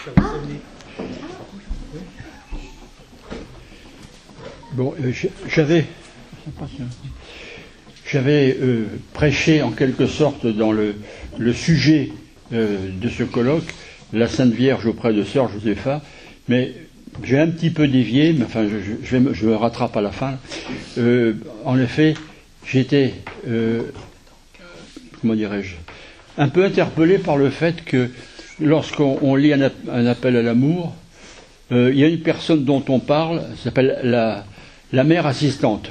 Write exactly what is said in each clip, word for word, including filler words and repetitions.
Bon, euh, j'avais, j'avais euh, prêché en quelque sorte dans le, le sujet euh, de ce colloque, la Sainte Vierge auprès de Sœur Josépha, mais j'ai un petit peu dévié, mais enfin, je, je, vais me, je me rattrape à la fin. Euh, en effet, j'étais, euh, comment dirais-je, un peu interpellé par le fait que lorsqu'on on lit un, un appel à l'amour, euh, il y a une personne dont on parle, ça s'appelle la, la mère assistante.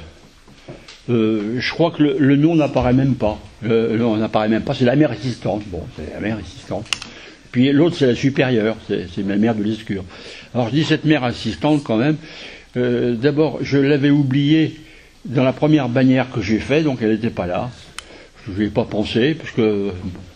Euh, je crois que le, le nom n'apparaît même pas. Le, le nom n'apparaît même pas, c'est la mère assistante. Bon, c'est la mère assistante. Puis l'autre, c'est la supérieure, c'est ma mère de l'Escure. Alors je dis cette mère assistante quand même. Euh, D'abord, je l'avais oubliée dans la première bannière que j'ai faite, donc elle n'était pas là. Je n'y ai pas pensé, parce que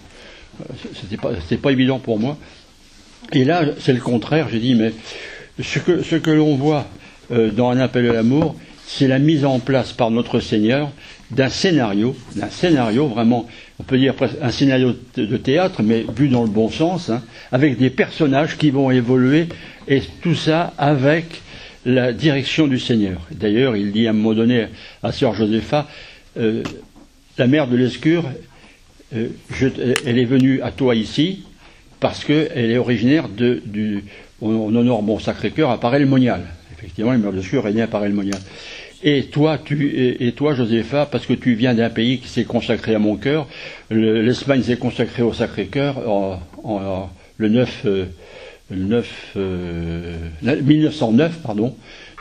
c'était pas, c'était pas évident pour moi. Et là, c'est le contraire. J'ai dit, mais ce que, ce que l'on voit euh, dans un appel à l'amour, c'est la mise en place par notre Seigneur d'un scénario, d'un scénario vraiment, on peut dire presque un scénario de théâtre, mais vu dans le bon sens, hein, avec des personnages qui vont évoluer, et tout ça avec la direction du Seigneur. D'ailleurs, il dit à un moment donné à Sœur Josépha, euh, la mère de l'Escure, euh, je, elle est venue à toi ici parce qu'elle est originaire de, du, on, on honore mon Sacré-Cœur à Paray-le-Monial. Effectivement, la mère de l'Escure est née à Paray-le-Monial. Et toi, tu, et, et toi, Josépha, parce que tu viens d'un pays qui s'est consacré à mon cœur, l'Espagne s'est consacrée au Sacré-Cœur en, en, en, le neuf, euh, le neuf, euh, mille neuf cent neuf, pardon,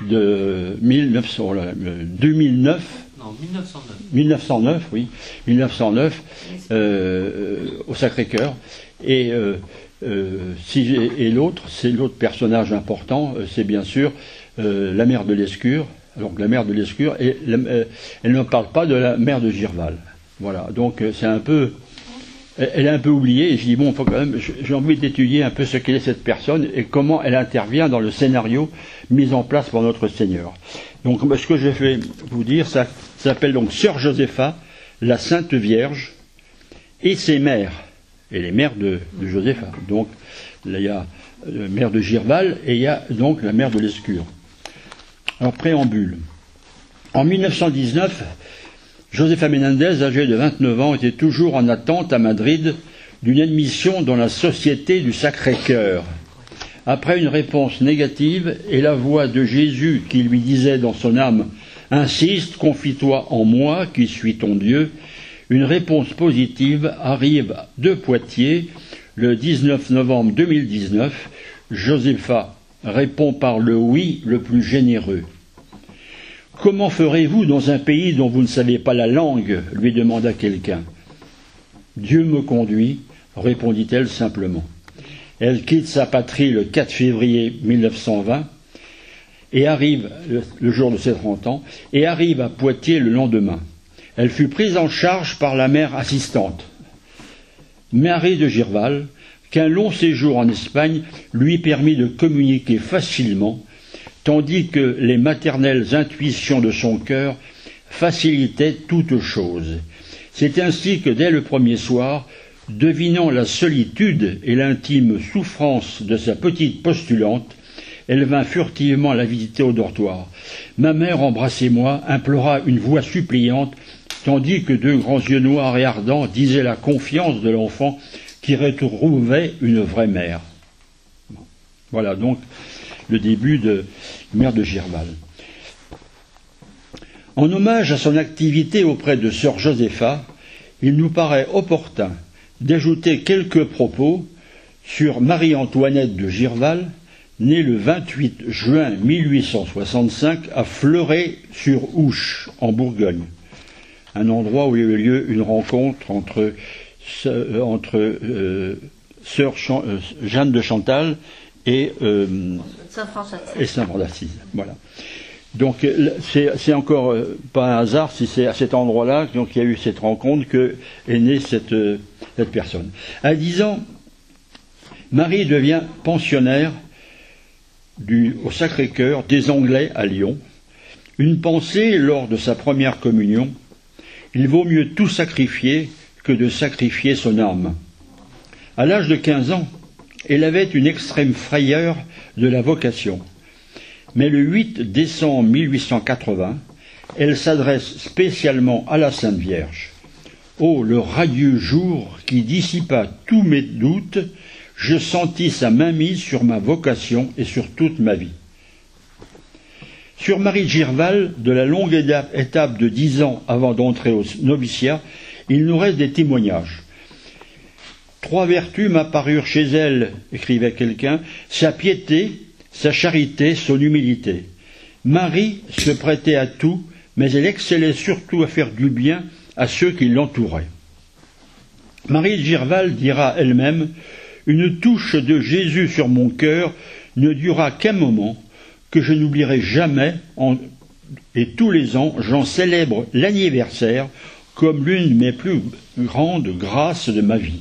de mille neuf cents, deux mille neuf. Non, mille neuf cent neuf. mille neuf cent neuf, oui, mille neuf cent neuf, euh, au Sacré-Cœur. Et, euh, euh, si, et l'autre, c'est l'autre personnage important, c'est bien sûr euh, la mère de l'Escure. Donc la mère de l'Escure, et la, euh, elle ne parle pas de la mère de Girval. Voilà, donc euh, c'est un peu, elle est un peu oubliée, et je dis, bon, faut quand même, j'ai envie d'étudier un peu ce qu'elle est cette personne, et comment elle intervient dans le scénario mis en place par notre Seigneur. Donc ce que je vais vous dire, ça, ça s'appelle donc Sœur Josépha, la Sainte Vierge, et ses mères, et les mères de, de Josépha. Donc là, il y a la mère de Girval, et il y a donc la mère de l'Escure. En préambule. En mille neuf cent dix-neuf, Josépha Menendez, âgée de vingt-neuf ans, était toujours en attente à Madrid d'une admission dans la Société du Sacré-Cœur. Après une réponse négative et la voix de Jésus qui lui disait dans son âme « Insiste, confie-toi en moi qui suis ton Dieu », une réponse positive arrive de Poitiers le dix-neuf novembre deux mille dix-neuf. Josépha répond par le oui le plus généreux. « Comment ferez-vous dans un pays dont vous ne savez pas la langue ?» lui demanda quelqu'un. « Dieu me conduit, » répondit-elle simplement. Elle quitte sa patrie le quatre février mille neuf cent vingt et arrive, le, le jour de ses trente ans, et arrive à Poitiers le lendemain. Elle fut prise en charge par la mère assistante, Marie de Girval, qu'un long séjour en Espagne lui permit de communiquer facilement, tandis que les maternelles intuitions de son cœur facilitaient toute chose. C'est ainsi que dès le premier soir, devinant la solitude et l'intime souffrance de sa petite postulante, elle vint furtivement la visiter au dortoir. « Ma mère, embrassez-moi » implora une voix suppliante, tandis que deux grands yeux noirs et ardents disaient la confiance de l'enfant qui retrouvait une vraie mère. Voilà donc le début de Mère de Girval. En hommage à son activité auprès de Sœur Josépha, il nous paraît opportun d'ajouter quelques propos sur Marie-Antoinette de Girval, née le vingt-huit juin mille huit cent soixante-cinq à Fleuret-sur-Ouche, en Bourgogne, un endroit où il y a eu lieu une rencontre entre entre euh, sœur Chan, euh, Jeanne de Chantal et euh, Saint-François d'Assise. Voilà. Donc c'est encore euh, pas un hasard si c'est à cet endroit-là qu'il y a eu cette rencontre que est née cette, euh, cette personne. À dix ans, Marie devient pensionnaire du, au Sacré-Cœur des Anglais à Lyon. Une pensée lors de sa première communion: il vaut mieux tout sacrifier que de sacrifier son âme. À l'âge de quinze ans, Elle avait une extrême frayeur de la vocation. Mais le huit décembre mille huit cent quatre-vingts, elle s'adresse spécialement à la Sainte Vierge. « Oh, le radieux jour qui dissipa tous mes doutes, je sentis sa main mise sur ma vocation et sur toute ma vie. » Sur Marie de Girval, de la longue étape de dix ans avant d'entrer au noviciat, il nous reste des témoignages. Trois vertus m'apparurent chez elle, écrivait quelqu'un, sa piété, sa charité, son humilité. Marie se prêtait à tout, mais elle excellait surtout à faire du bien à ceux qui l'entouraient. Marie de Girval dira elle-même « Une touche de Jésus sur mon cœur ne dura qu'un moment, que je n'oublierai jamais, en, et tous les ans j'en célèbre l'anniversaire comme l'une de mes plus grandes grâces de ma vie. »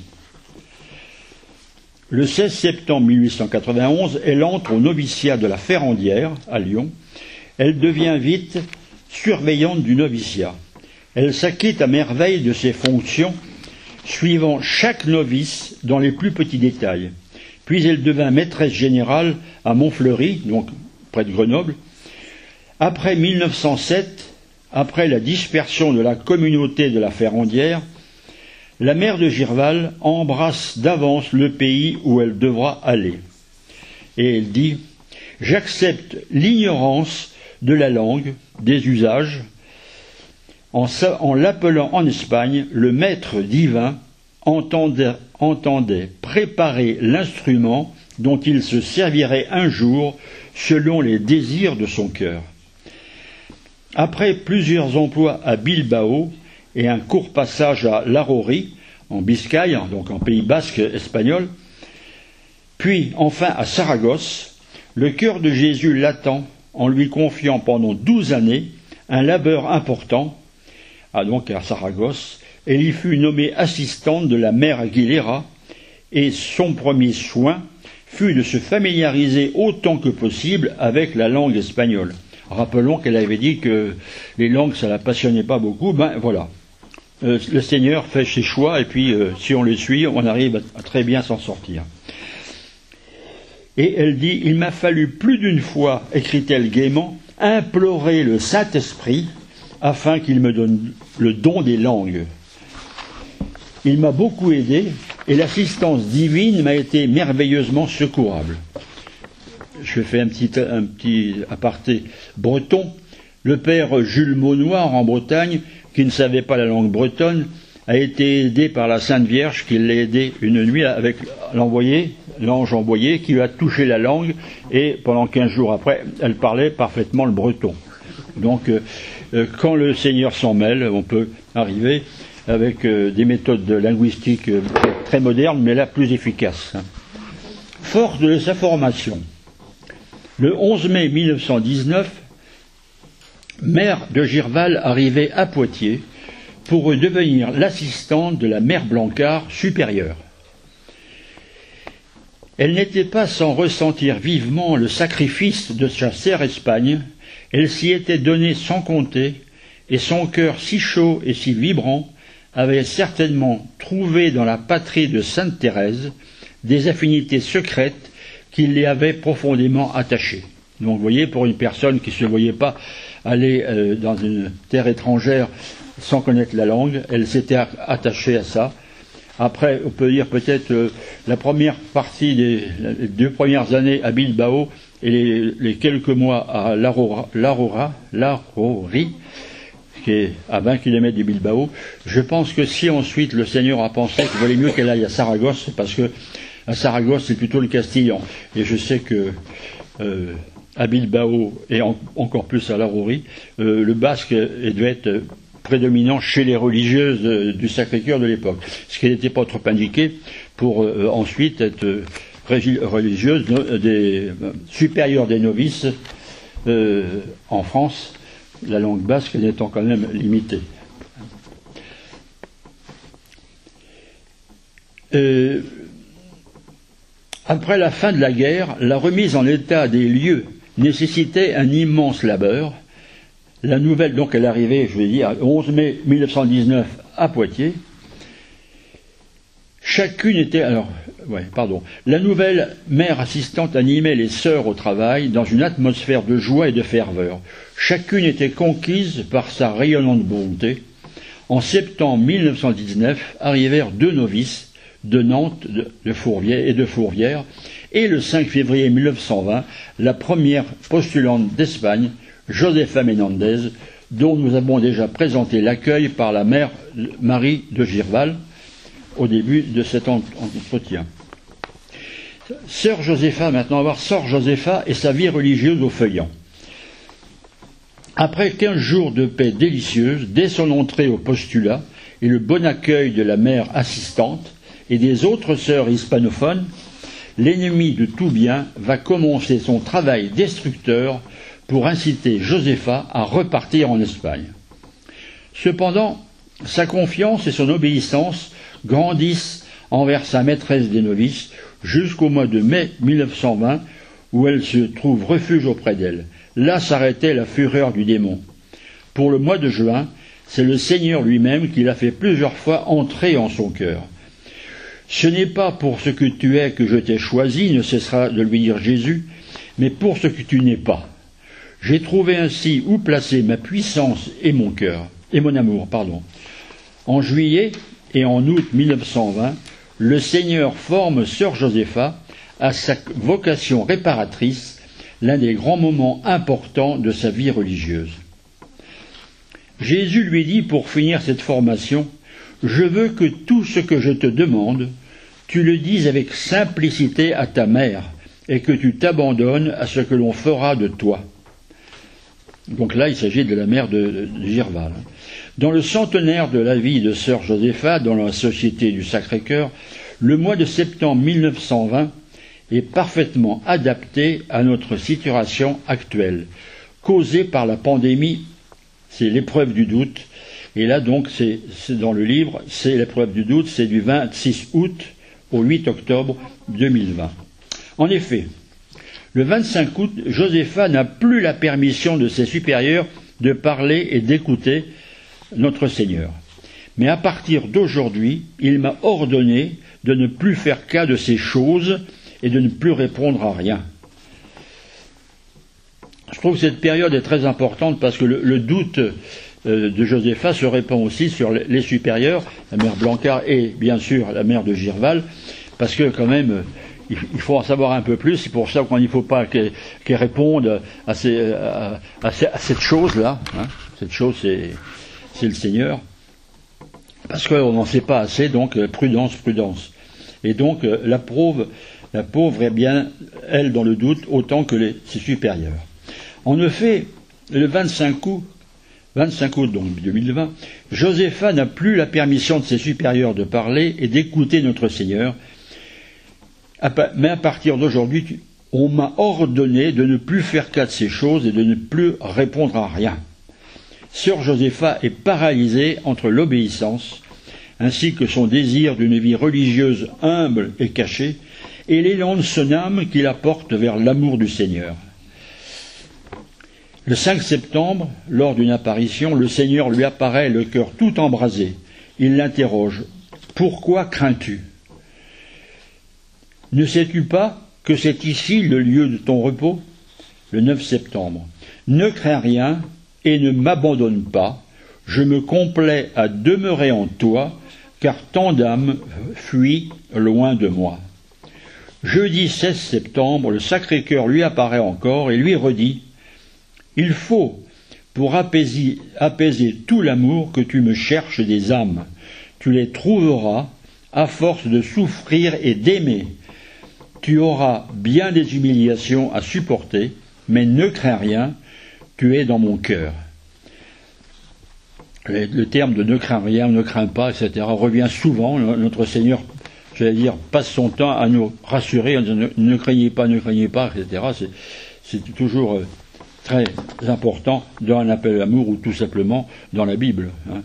Le seize septembre mille huit cent quatre-vingt-onze, elle entre au noviciat de la Ferrandière, à Lyon. Elle devient vite surveillante du noviciat. Elle s'acquitte à merveille de ses fonctions, suivant chaque novice dans les plus petits détails. Puis elle devint maîtresse générale à Montfleury, donc près de Grenoble. Après mille neuf cent sept, après la dispersion de la communauté de la Ferrandière, la mère de Girval embrasse d'avance le pays où elle devra aller. Et elle dit « J'accepte l'ignorance de la langue, des usages, en, en l'appelant en Espagne, le maître divin entendait, entendait préparer l'instrument dont il se servirait un jour selon les désirs de son cœur. » Après plusieurs emplois à Bilbao, et un court passage à Larori, en Biscaye, donc en Pays basque espagnol, puis enfin à Saragosse, le cœur de Jésus l'attend en lui confiant pendant douze années un labeur important, ah donc à Saragosse. Elle y fut nommée assistante de la mère Aguilera, et son premier soin fut de se familiariser autant que possible avec la langue espagnole. Rappelons qu'elle avait dit que les langues, ça la passionnait pas beaucoup, ben voilà. Euh, le Seigneur fait ses choix et puis euh, si on les suit, on arrive à, à très bien s'en sortir. Et elle dit « Il m'a fallu plus d'une fois, écrit-elle gaiement, implorer le Saint-Esprit afin qu'il me donne le don des langues. Il m'a beaucoup aidé et l'assistance divine m'a été merveilleusement secourable. » Je fais un petit, un petit aparté breton. Le père Jules Maunoir en Bretagne, qui ne savait pas la langue bretonne, a été aidé par la Sainte Vierge qui l'a aidé une nuit avec l'envoyé, l'ange envoyé, qui lui a touché la langue et pendant quinze jours après, elle parlait parfaitement le breton. Donc, euh, quand le Seigneur s'en mêle, on peut arriver avec euh, des méthodes linguistiques euh, très modernes, mais là plus efficaces. Forte de sa formation, le onze mai mille neuf cent dix-neuf, mère de Girval arrivait à Poitiers pour devenir l'assistante de la mère Blancard supérieure. Elle n'était pas sans ressentir vivement le sacrifice de sa sœur Espagne, elle s'y était donnée sans compter, et son cœur si chaud et si vibrant avait certainement trouvé dans la patrie de Sainte Thérèse des affinités secrètes qui l'y avaient profondément attachée. Donc vous voyez, pour une personne qui ne se voyait pas aller euh, dans une terre étrangère sans connaître la langue, elle s'était attachée à ça. Après, on peut dire peut-être euh, la première partie des les deux premières années à Bilbao et les, les quelques mois à Larora, Larora, Larori, qui est à vingt kilomètres de Bilbao. Je pense que si ensuite le Seigneur a pensé qu'il valait mieux qu'elle aille à Saragosse, parce que à Saragosse c'est plutôt le Castillan. Et je sais que euh, à Bilbao et en, encore plus à Larori, euh, le basque devait être prédominant chez les religieuses euh, du Sacré-Cœur de l'époque, ce qui n'était pas trop indiqué pour euh, ensuite être euh, religieuse no, des euh, supérieure des novices euh, en France, la langue basque étant quand même limitée. Euh, après la fin de la guerre, la remise en état des lieux nécessitait un immense labeur. La nouvelle, donc, elle arrivait, je vais dire, le onze mai mille neuf cent dix-neuf à Poitiers. Chacune était, alors, ouais, pardon. La nouvelle mère assistante animait les sœurs au travail dans une atmosphère de joie et de ferveur. Chacune était conquise par sa rayonnante bonté. En septembre mille neuf cent dix-neuf arrivèrent deux novices de Nantes de, de Fourvière et de Fourvière, et le cinq février mille neuf cent vingt, la première postulante d'Espagne, Josefa Menendez, dont nous avons déjà présenté l'accueil par la mère Marie de Girval au début de cet entretien. Sœur Josefa, maintenant on va voir Sœur Josefa et sa vie religieuse au Feuillant. Après quinze jours de paix délicieuse, dès son entrée au postulat et le bon accueil de la mère assistante et des autres sœurs hispanophones, l'ennemi de tout bien va commencer son travail destructeur pour inciter Josefa à repartir en Espagne. Cependant, sa confiance et son obéissance grandissent envers sa maîtresse des novices jusqu'au mois de mai mille neuf cent vingt, où elle se trouve refuge auprès d'elle. Là s'arrêtait la fureur du démon. Pour le mois de juin, c'est le Seigneur lui-même qui l'a fait plusieurs fois entrer en son cœur. Ce n'est pas pour ce que tu es que je t'ai choisi, ne cessera de lui dire Jésus, mais pour ce que tu n'es pas. J'ai trouvé ainsi où placer ma puissance et mon cœur, et mon amour, pardon. En juillet et en août mille neuf cent vingt, le Seigneur forme Sœur Josefa à sa vocation réparatrice, l'un des grands moments importants de sa vie religieuse. Jésus lui dit pour finir cette formation, « Je veux que tout ce que je te demande, tu le dises avec simplicité à ta mère, et que tu t'abandonnes à ce que l'on fera de toi. » Donc là, il s'agit de la mère de, de Girval. Dans le centenaire de la vie de Sœur Josefa, dans la Société du Sacré-Cœur, le mois de septembre mille neuf cent vingt est parfaitement adapté à notre situation actuelle, causée par la pandémie, c'est l'épreuve du doute. Et là, donc, c'est, c'est dans le livre, c'est l'épreuve du doute, c'est du vingt-six août au huit octobre deux mille vingt. En effet, le vingt-cinq août, Josefa n'a plus la permission de ses supérieurs de parler et d'écouter notre Seigneur. Mais à partir d'aujourd'hui, il m'a ordonné de ne plus faire cas de ces choses et de ne plus répondre à rien. Je trouve que cette période est très importante parce que le, le doute euh, de Josefa se répand aussi sur les, les supérieurs, la mère Blancard et bien sûr la mère de Girval, parce que quand même, il, il faut en savoir un peu plus. C'est pour ça qu'il ne faut pas qu'elle, qu'elle réponde à, ces, à, à, à cette chose-là. Hein. Cette chose, c'est, c'est le Seigneur. Parce qu'on n'en sait pas assez, donc prudence, prudence. Et donc la pauvre, la pauvre est bien, elle, dans le doute, autant que les, ses supérieurs. En effet, le vingt-cinq août, vingt-cinq août donc deux mille vingt, Josefa n'a plus la permission de ses supérieurs de parler et d'écouter notre Seigneur. Mais à partir d'aujourd'hui, on m'a ordonné de ne plus faire cas de ces choses et de ne plus répondre à rien. Sœur Josefa est paralysée entre l'obéissance, ainsi que son désir d'une vie religieuse humble et cachée, et l'élan de son âme qui la porte vers l'amour du Seigneur. Le cinq septembre, lors d'une apparition, le Seigneur lui apparaît le cœur tout embrasé. Il l'interroge. « Pourquoi crains-tu ? Ne sais-tu pas que c'est ici le lieu de ton repos ?» Le neuf septembre. « Ne crains rien et ne m'abandonne pas. Je me complais à demeurer en toi, car tant d'âmes fuient loin de moi. » Jeudi seize septembre, le Sacré-Cœur lui apparaît encore et lui redit « Il faut, pour apaiser, apaiser tout l'amour que tu me cherches des âmes, tu les trouveras à force de souffrir et d'aimer. Tu auras bien des humiliations à supporter, mais ne crains rien, tu es dans mon cœur. » Le terme de « ne crains rien »,« ne crains pas », et cetera revient souvent. Notre Seigneur, j'allais dire, passe son temps à nous rassurer, en disant ne, ne craignez pas, ne craignez pas, et cetera. C'est, c'est toujours euh, très important dans un appel à l'amour ou tout simplement dans la Bible. Hein.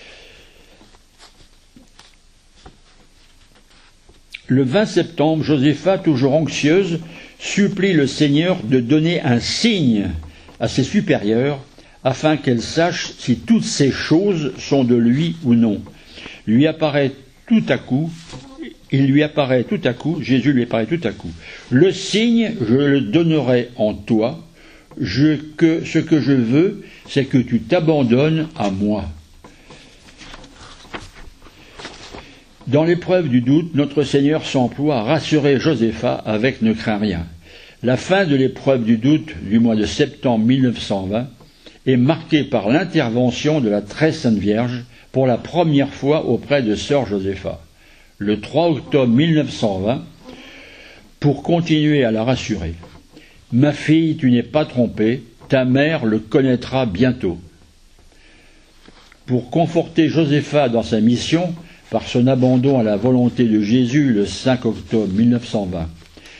Le vingt septembre, Josefa, toujours anxieuse, supplie le Seigneur de donner un signe à ses supérieurs afin qu'elle sache si toutes ces choses sont de lui ou non. Lui apparaît tout à coup il lui apparaît tout à coup, Jésus lui apparaît tout à coup. Le signe, je le donnerai en toi. Je, que, ce que je veux, c'est que tu t'abandonnes à moi. Dans l'épreuve du doute, notre Seigneur s'emploie à rassurer Joséphat avec « ne crains rien ». La fin de l'épreuve du doute du mois de septembre mille neuf cent vingt est marquée par l'intervention de la très sainte Vierge pour la première fois auprès de sœur Joséphat. Le trois octobre mille neuf cent vingt, pour continuer à la rassurer. « Ma fille, tu n'es pas trompée, ta mère le connaîtra bientôt. » Pour conforter Joséphat dans sa mission, par son abandon à la volonté de Jésus le cinq octobre mille neuf cent vingt.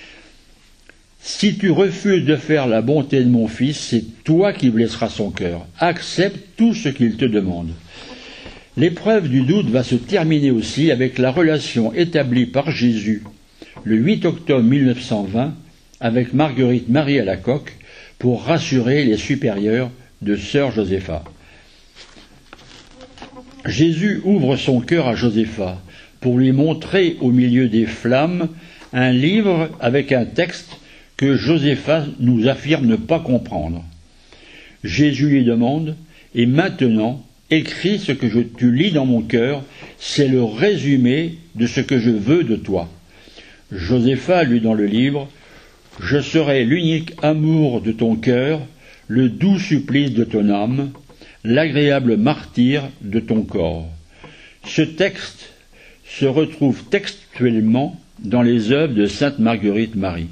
Si tu refuses de faire la bonté de mon fils, c'est toi qui blesseras son cœur. Accepte tout ce qu'il te demande. L'épreuve du doute va se terminer aussi avec la relation établie par Jésus le huit octobre mille neuf cent vingt avec Marguerite Marie Alacoque pour rassurer les supérieurs de sœur Joséphat. Jésus ouvre son cœur à Joséphat pour lui montrer au milieu des flammes un livre avec un texte que Joséphat nous affirme ne pas comprendre. Jésus lui demande « Et maintenant, écris ce que je, tu lis dans mon cœur, c'est le résumé de ce que je veux de toi. » Joséphat lut dans le livre « Je serai l'unique amour de ton cœur, le doux supplice de ton âme, l'agréable martyre de ton corps. » Ce texte se retrouve textuellement dans les œuvres de sainte Marguerite Marie.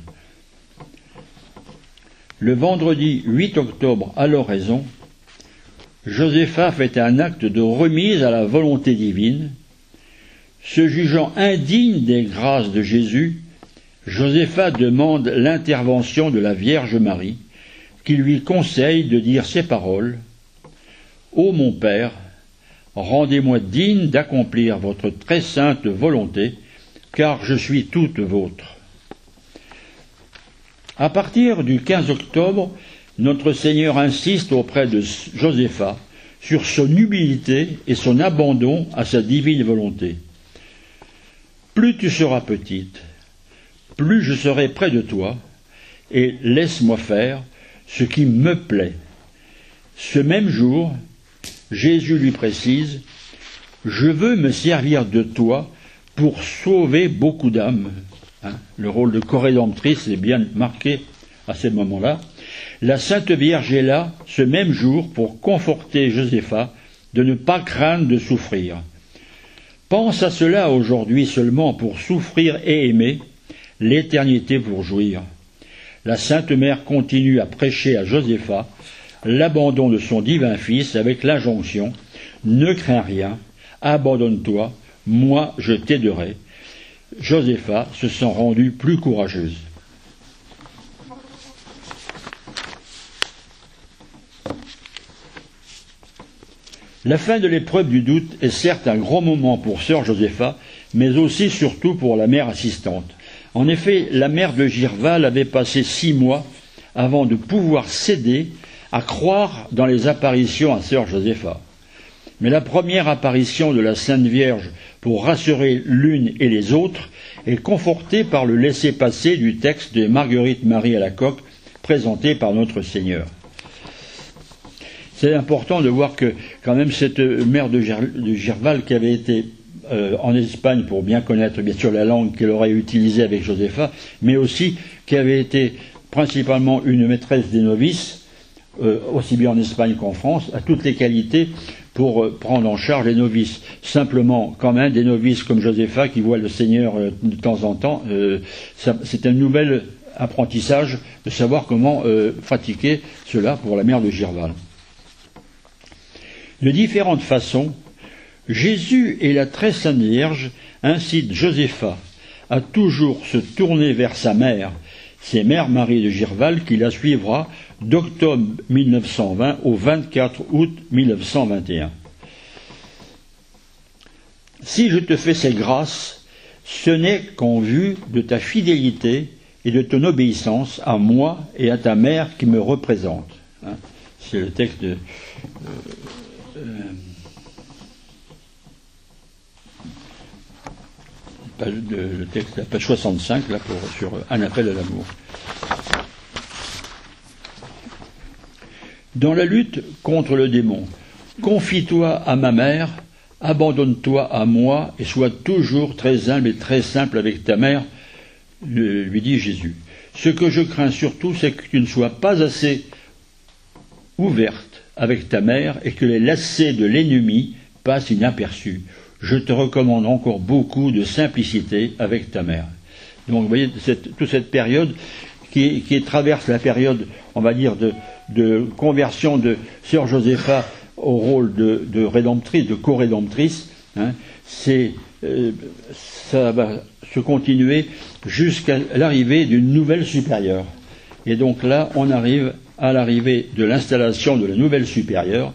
Le vendredi huit octobre à l'oraison, Joséphat fait un acte de remise à la volonté divine. Se jugeant indigne des grâces de Jésus, Joséphat demande l'intervention de la Vierge Marie, qui lui conseille de dire ces paroles « Ô mon Père, rendez-moi digne d'accomplir votre très sainte volonté, car je suis toute vôtre. » À partir du quinze octobre, notre Seigneur insiste auprès de Joséphat sur son humilité et son abandon à sa divine volonté. « Plus tu seras petite, plus je serai près de toi, et laisse-moi faire ce qui me plaît. » Ce même jour, Jésus lui précise « Je veux me servir de toi pour sauver beaucoup d'âmes. » Hein, le rôle de corédemptrice est bien marqué à ce moment-là. La Sainte Vierge est là, ce même jour, pour conforter Joséphat de ne pas craindre de souffrir. Pense à cela aujourd'hui seulement pour souffrir et aimer, l'éternité pour jouir. La Sainte Mère continue à prêcher à Joséphat l'abandon de son divin Fils avec l'injonction « Ne crains rien, abandonne-toi, moi je t'aiderai ». Joséphat se sent rendue plus courageuse. La fin de l'épreuve du doute est certes un grand moment pour sœur Joséphat, mais aussi surtout pour la mère assistante. En effet, la mère de Girval avait passé six mois avant de pouvoir céder à croire dans les apparitions à sœur Joséphat. Mais la première apparition de la Sainte Vierge pour rassurer l'une et les autres est confortée par le laissez-passer du texte de Marguerite Marie Alacoque présenté par notre Seigneur. C'est important de voir que quand même cette mère de, Gir de Girval qui avait été euh, en Espagne pour bien connaître bien sûr la langue qu'elle aurait utilisée avec Joséphat, mais aussi qui avait été principalement une maîtresse des novices, euh, aussi bien en Espagne qu'en France, a toutes les qualités pour euh, prendre en charge les novices. Simplement, quand même, des novices comme Joséphat qui voient le Seigneur euh, de temps en temps, euh, c'est un nouvel apprentissage de savoir comment euh, pratiquer cela pour la mère de Girval. De différentes façons, Jésus et la très sainte Vierge incitent Joséphat à toujours se tourner vers sa mère, c'est Mère Marie de Girval qui la suivra d'octobre mille neuf cent vingt au vingt-quatre août mille neuf cent vingt et un. Si je te fais ces grâces, ce n'est qu'en vue de ta fidélité et de ton obéissance à moi et à ta mère qui me représente. Hein, c'est le texte de... Euh, euh, page, de, le texte, la page soixante-cinq, là, pour, sur un appel à l'amour. Dans la lutte contre le démon, confie-toi à ma mère, abandonne-toi à moi et sois toujours très humble et très simple avec ta mère, lui dit Jésus. Ce que je crains surtout, c'est que tu ne sois pas assez ouverte avec ta mère et que les lacets de l'ennemi passent inaperçus. Je te recommande encore beaucoup de simplicité avec ta mère. Donc vous voyez, cette, toute cette période qui, qui traverse la période, on va dire, de, de conversion de sœur Josépha au rôle de, de rédemptrice, de co-rédemptrice, hein, c'est, euh, ça va se continuer jusqu'à l'arrivée d'une nouvelle supérieure. Et donc là, on arrive à l'arrivée de l'installation de la nouvelle supérieure,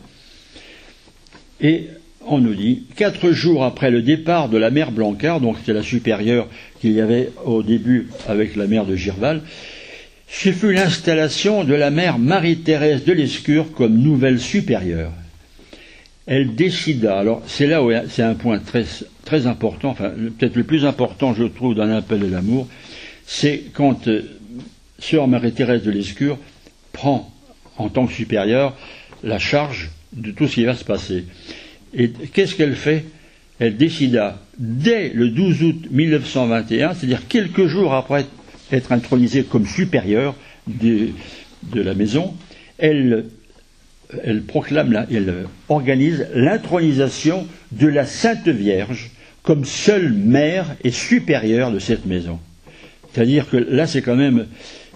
et on nous dit, quatre jours après le départ de la mère Blancard, donc c'est la supérieure qu'il y avait au début avec la mère de Girval, ce fut l'installation de la mère Marie-Thérèse de Lescure comme nouvelle supérieure. Elle décida, alors c'est là où c'est un point très, très important, enfin peut-être le plus important je trouve dans l'appel de l'amour, c'est quand euh, sœur Marie-Thérèse de Lescure prend en tant que supérieure la charge de tout ce qui va se passer. Et qu'est-ce qu'elle fait? Elle décida dès le douze août mille neuf cent vingt et un, c'est-à-dire quelques jours après être intronisée comme supérieure de, de la maison, elle elle proclame, la, elle organise l'intronisation de la Sainte Vierge comme seule mère et supérieure de cette maison. C'est-à-dire que là, c'est quand même...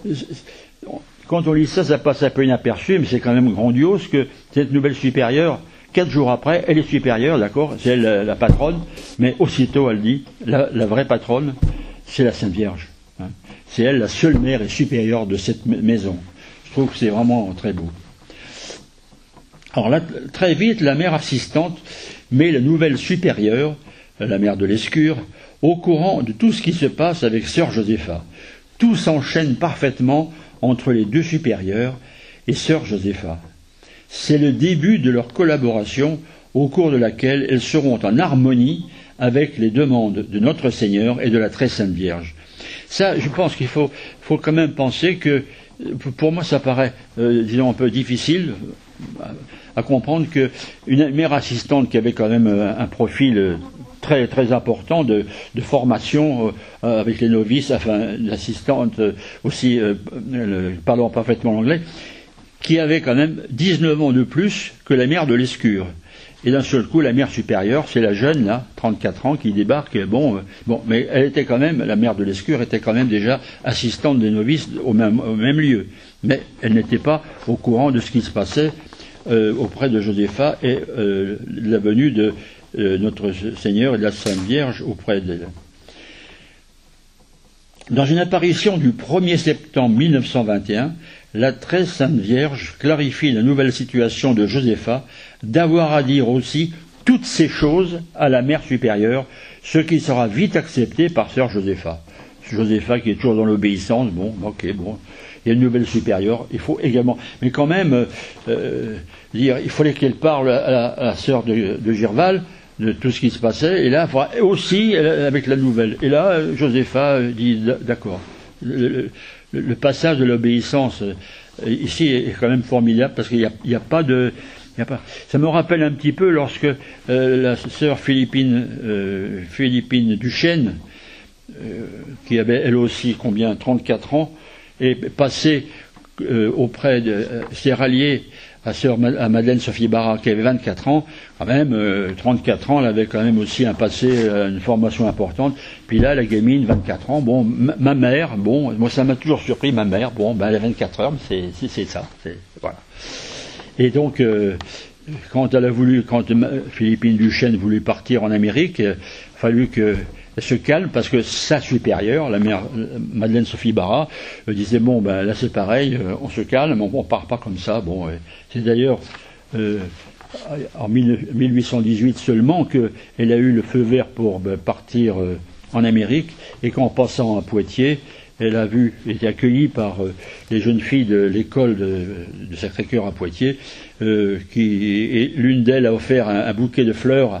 Quand on lit ça, ça passe un peu inaperçu, mais c'est quand même grandiose que cette nouvelle supérieure, quatre jours après, elle est supérieure, d'accord, c'est elle la, la patronne, mais aussitôt, elle dit, la, la vraie patronne, c'est la Sainte Vierge. Hein. C'est elle la seule mère et supérieure de cette maison. Je trouve que c'est vraiment très beau. Alors là, très vite, la mère assistante met la nouvelle supérieure, la mère de Lescure, au courant de tout ce qui se passe avec sœur Josépha. Tout s'enchaîne parfaitement entre les deux supérieures et sœur Josépha. C'est le début de leur collaboration au cours de laquelle elles seront en harmonie avec les demandes de notre Seigneur et de la Très Sainte Vierge. Ça, je pense qu'il faut, faut quand même penser que, pour moi, ça paraît, euh, disons, un peu difficile à comprendre qu'une mère assistante qui avait quand même un profil très très important de, de formation euh, avec les novices, enfin l'assistante euh, aussi euh, le, parlant parfaitement l'anglais, qui avait quand même dix-neuf ans de plus que la mère de Lescure. Et d'un seul coup, la mère supérieure, c'est la jeune, là, trente-quatre ans, qui débarque. Bon, euh, bon, mais elle était quand même, la mère de Lescure était quand même déjà assistante des novices au même, au même lieu. Mais elle n'était pas au courant de ce qui se passait Euh, auprès de Josépha et euh, la venue de euh, notre Seigneur et de la Sainte Vierge auprès d'elle. Dans une apparition du premier septembre mille neuf cent vingt et un, la Très Sainte Vierge clarifie la nouvelle situation de Josépha d'avoir à dire aussi toutes ces choses à la mère supérieure, ce qui sera vite accepté par sœur Josépha. Josépha qui est toujours dans l'obéissance, bon, ok, bon. Il y a une nouvelle supérieure, il faut également... Mais quand même, euh, dire, il fallait qu'elle parle à la, à la sœur de, de Girval de tout ce qui se passait, et là, il faudra aussi avec la nouvelle. Et là, Josépha dit, d'accord, le, le, le passage de l'obéissance ici est quand même formidable, parce qu'il n'y a, il y a pas de... Il y a pas, ça me rappelle un petit peu lorsque euh, la sœur Philippine, euh, Philippine Duchesne, euh, qui avait elle aussi combien, trente-quatre ans, et passé euh, auprès de euh, ses ralliés à sœur à Madeleine Sophie Barra qui avait vingt-quatre ans, quand même euh, trente-quatre ans, elle avait quand même aussi un passé, euh, une formation importante. Puis là, la gamine, vingt-quatre ans, bon, ma, ma mère, bon, moi ça m'a toujours surpris, ma mère, bon, ben elle a vingt-quatre heures, c'est, c'est, c'est ça, c'est, voilà. Et donc, euh, quand elle a voulu, quand Philippine Duchesne voulait partir en Amérique, il a fallu que elle se calme parce que sa supérieure, la mère Madeleine Sophie Barra, euh, disait bon ben là c'est pareil, euh, on se calme, on, on part pas comme ça. Bon, euh, c'est d'ailleurs euh, en mille huit cent dix-huit seulement qu'elle a eu le feu vert pour ben, partir euh, en Amérique, et qu'en passant à Poitiers, elle a vu, été accueillie par euh, les jeunes filles de l'école de, de Sacré-Cœur à Poitiers, euh, qui et l'une d'elles a offert un, un bouquet de fleurs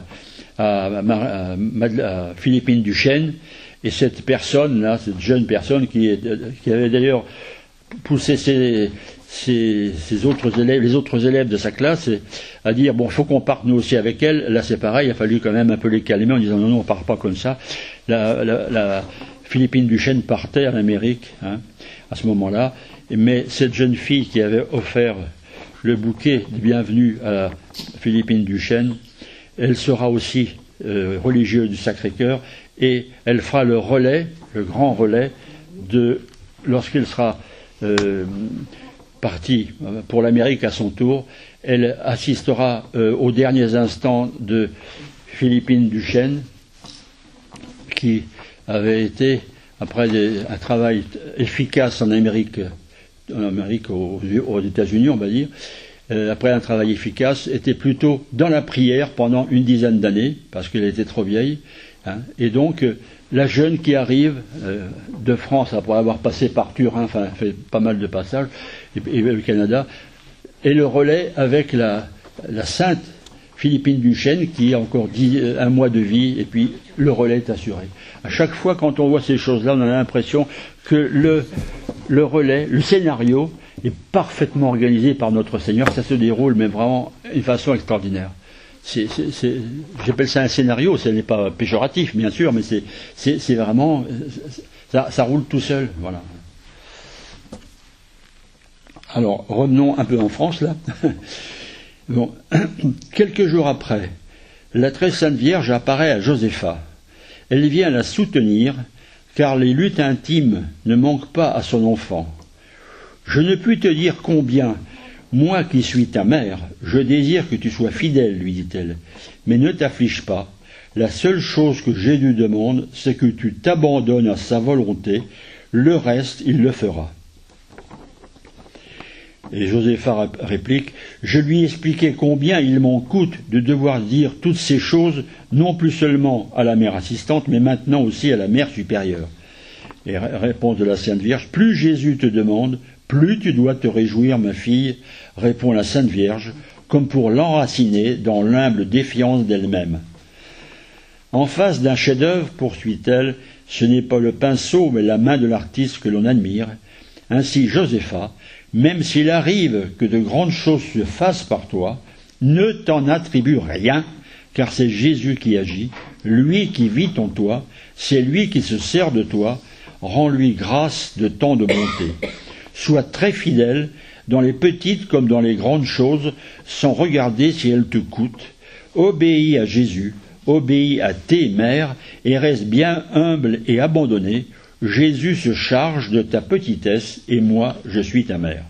à, à, à, à Philippine Duchesne, et cette personne-là, cette jeune personne qui, est, qui avait d'ailleurs poussé ses, ses, ses autres élèves, les autres élèves de sa classe à dire bon, il faut qu'on parte nous aussi avec elle. Là, c'est pareil, il a fallu quand même un peu les calmer en disant non, non, on ne part pas comme ça. La, la, la Philippine Duchesne partait en Amérique hein, à ce moment-là, mais cette jeune fille qui avait offert le bouquet de bienvenue à la Philippine Duchesne, elle sera aussi euh, religieuse du Sacré-Cœur, et elle fera le relais, le grand relais, de lorsqu'elle sera euh, partie pour l'Amérique à son tour, elle assistera euh, aux derniers instants de Philippine Duchesne, qui avait été, après des, un travail efficace en Amérique, en Amérique aux, aux États-Unis, on va dire, euh, après un travail efficace, était plutôt dans la prière pendant une dizaine d'années, parce qu'elle était trop vieille. Hein, et donc, euh, la jeune qui arrive euh, de France, après avoir passé par Turin, enfin, fait pas mal de passages, et, et le Canada, et le relais avec la, la sainte Philippine Duchesne, qui a encore dix, un mois de vie, et puis le relais est assuré. À chaque fois, quand on voit ces choses-là, on a l'impression que le, le relais, le scénario, est parfaitement organisé par notre Seigneur. Ça se déroule, mais vraiment d'une façon extraordinaire. C'est, c'est, c'est, j'appelle ça un scénario, ce n'est pas péjoratif, bien sûr, mais c'est, c'est, c'est vraiment... Ça, ça roule tout seul, voilà. Alors, revenons un peu en France, là. Bon, quelques jours après, la très sainte Vierge apparaît à Josépha. Elle vient la soutenir, car les luttes intimes ne manquent pas à son enfant. « Je ne puis te dire combien, moi qui suis ta mère, je désire que tu sois fidèle, lui dit-elle. Mais ne t'afflige pas. La seule chose que Jésus demande, c'est que tu t'abandonnes à sa volonté. Le reste, il le fera. » Et Josépha réplique, « Je lui ai expliqué combien il m'en coûte de devoir dire toutes ces choses, non plus seulement à la mère assistante, mais maintenant aussi à la mère supérieure. » Et réponse de la Sainte Vierge, « Plus Jésus te demande, plus tu dois te réjouir, ma fille, répond la Sainte Vierge, comme pour l'enraciner dans l'humble défiance d'elle-même. En face d'un chef-d'œuvre, poursuit-elle, ce n'est pas le pinceau, mais la main de l'artiste que l'on admire. Ainsi, Josépha, même s'il arrive que de grandes choses se fassent par toi, ne t'en attribue rien, car c'est Jésus qui agit, lui qui vit en toi, c'est lui qui se sert de toi, rends-lui grâce de tant de bonté. Sois très fidèle dans les petites comme dans les grandes choses, sans regarder si elles te coûtent. Obéis à Jésus, obéis à tes mères, et reste bien humble et abandonné. Jésus se charge de ta petitesse, et moi, je suis ta mère.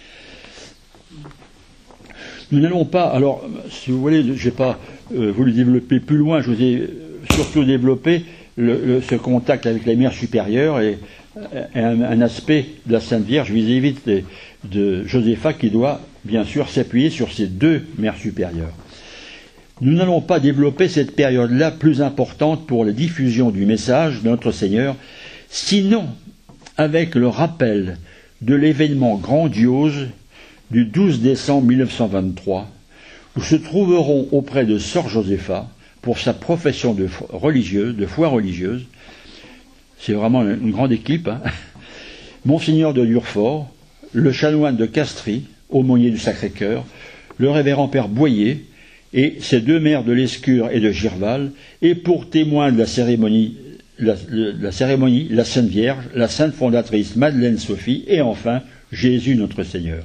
Nous n'allons pas, alors, si vous voulez, je n'ai pas euh, voulu développer plus loin, je vous ai surtout développé le, le, ce contact avec les mères supérieures et, et un, un aspect de la Sainte Vierge vis-à-vis de, de Josépha qui doit, bien sûr, s'appuyer sur ces deux mères supérieures. Nous n'allons pas développer cette période-là plus importante pour la diffusion du message de notre Seigneur, sinon avec le rappel de l'événement grandiose du douze décembre mille neuf cent vingt-trois, où se trouveront auprès de Sœur Josépha, pour sa profession de religieuse, de foi religieuse, c'est vraiment une grande équipe, hein, Monseigneur de Durfort, le chanoine de Castries, aumônier du Sacré-Cœur, le révérend Père Boyer, et ses deux mères de Lescure et de Girval, et pour témoin de la cérémonie, la, la cérémonie, la Sainte Vierge, la Sainte Fondatrice Madeleine Sophie, et enfin Jésus notre Seigneur.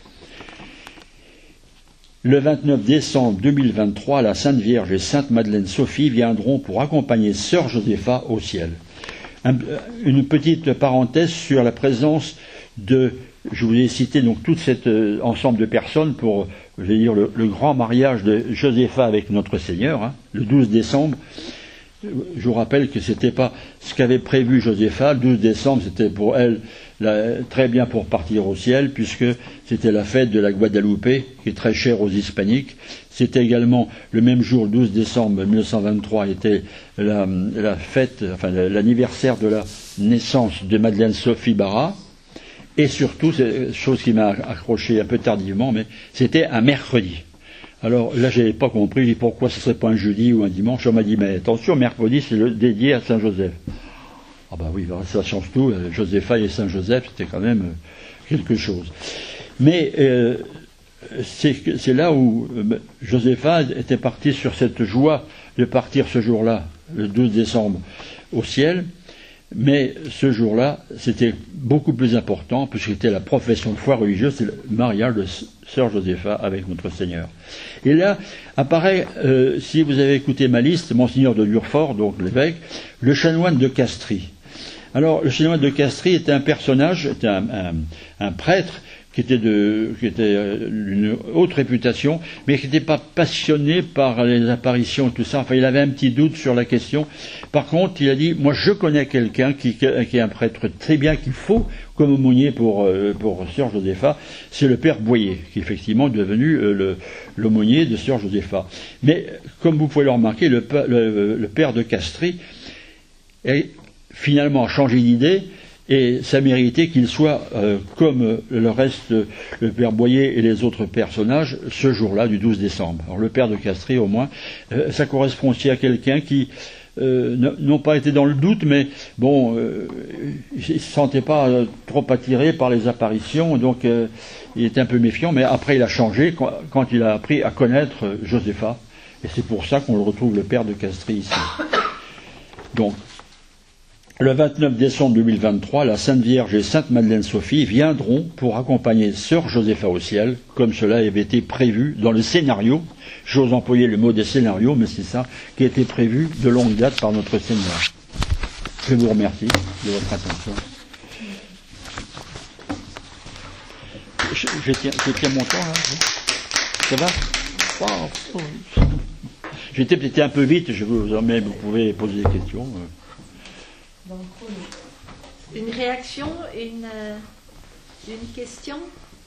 Le vingt-neuf décembre deux mille vingt-trois, la Sainte Vierge et Sainte Madeleine Sophie viendront pour accompagner Sœur Josépha au ciel. Un, une petite parenthèse sur la présence de, je vous ai cité donc tout cet euh, ensemble de personnes pour, je vais dire, le, le grand mariage de Josépha avec notre Seigneur, hein, le douze décembre. Je vous rappelle que c'était pas ce qu'avait prévu Josépha. Le douze décembre, c'était pour elle la, très bien pour partir au ciel, puisque c'était la fête de la Guadalupe, qui est très chère aux hispaniques. C'était également le même jour, le douze décembre mille neuf cent vingt-trois, était la, la fête, enfin l'anniversaire de la naissance de Madeleine Sophie Barra. Et surtout, c'est chose qui m'a accroché un peu tardivement, mais c'était un mercredi. Alors là, je n'avais pas compris, j'ai dit pourquoi ce ne serait pas un jeudi ou un dimanche. On m'a dit, mais attention, mercredi, c'est le dédié à Saint-Joseph. Ah bah oui, ça change tout. Josépha et Saint-Joseph, c'était quand même quelque chose. Mais euh, c'est là où euh, Josépha était parti sur cette joie de partir ce jour-là, le douze décembre, au ciel. Mais ce jour-là, c'était beaucoup plus important, puisque c'était la profession de foi religieuse, c'est le mariage de sœur Josépha avec notre Seigneur. Et là, apparaît, euh, si vous avez écouté ma liste, Monseigneur de Durfort, donc l'évêque, le chanoine de Castries. Alors, le chanoine de Castries était un personnage, était un, un, un prêtre, qui était de, qui était d'une haute réputation, mais qui n'était pas passionné par les apparitions et tout ça. Enfin, il avait un petit doute sur la question. Par contre, il a dit, moi, je connais quelqu'un qui, qui est un prêtre très bien qu'il faut comme aumônier pour, pour sœur Josépha. C'est le père Boyer, qui est effectivement devenu le, l'aumônier de sœur Josépha. Mais, comme vous pouvez le remarquer, le, le, le père de Castries est finalement a changé d'idée. Et ça méritait qu'il soit, euh, comme le reste, le père Boyer et les autres personnages, ce jour-là, du douze décembre. Alors le père de Castries, au moins, euh, ça correspond aussi à quelqu'un qui, euh, n'ont pas été dans le doute, mais bon, euh, il ne se sentait pas euh, trop attiré par les apparitions, donc euh, il était un peu méfiant, mais après il a changé quand, quand il a appris à connaître euh, Josépha. Et c'est pour ça qu'on le retrouve, le père de Castries, ici. Donc, le vingt-neuf décembre deux mille vingt-trois, la Sainte Vierge et Sainte Madeleine Sophie viendront pour accompagner sœur Josépha au ciel, comme cela avait été prévu dans le scénario. J'ose employer le mot des scénarios, mais c'est ça qui a été prévu de longue date par notre Seigneur. Je vous remercie de votre attention. Je, je, tiens, je tiens mon temps, là. Ça va? Oh, oh. J'étais peut-être un peu vite, je vous, mais vous pouvez poser des questions. Donc, une réaction, une, une question?